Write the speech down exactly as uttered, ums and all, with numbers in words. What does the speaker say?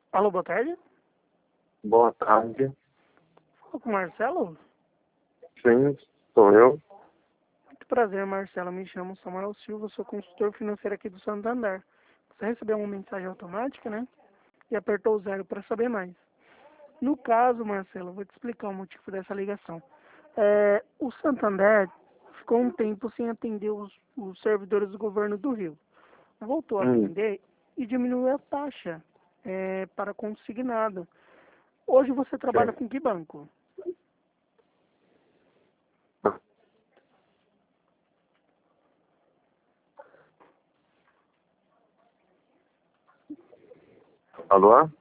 Alô, boa tarde. Boa tarde. Fala com o Marcelo. Sim, sou eu. Muito prazer, Marcelo. Me chamo Samuel Silva, sou consultor financeiro aqui do Santander. Você recebeu uma mensagem automática, né? E apertou o zero para saber mais. No caso, Marcelo, eu vou te explicar o motivo dessa ligação. É, o Santander ficou um tempo sem atender os, os servidores do governo do Rio. Voltou a Hum, atender e diminuiu a taxa é, para consignado. Hoje você trabalha sim. com que banco? Alô?